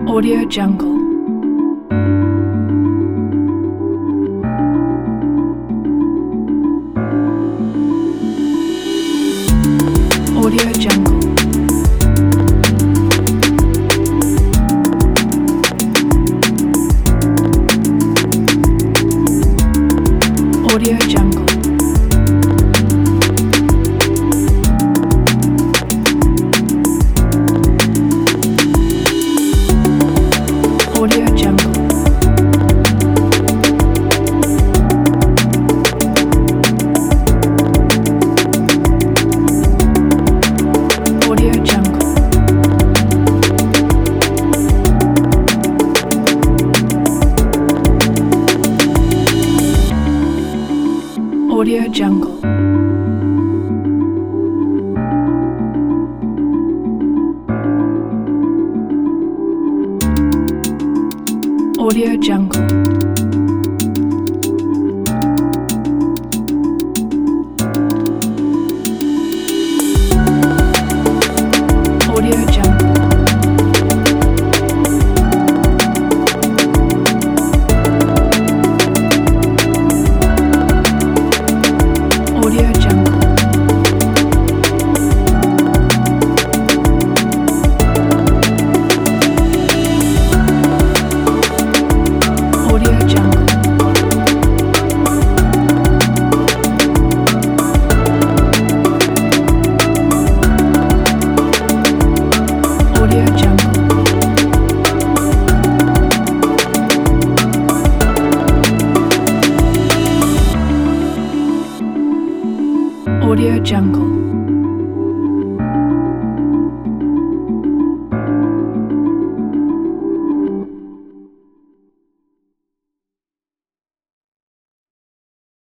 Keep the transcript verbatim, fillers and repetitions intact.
Audio Jungle. Audio Jungle. Audio Jungle. Audio Jungle. Audio Jungle. Audio Jungle. Audio Jungle. Audio Jungle. Audio Jungle. Audio Jungle. Audio Jungle. Audio Jungle.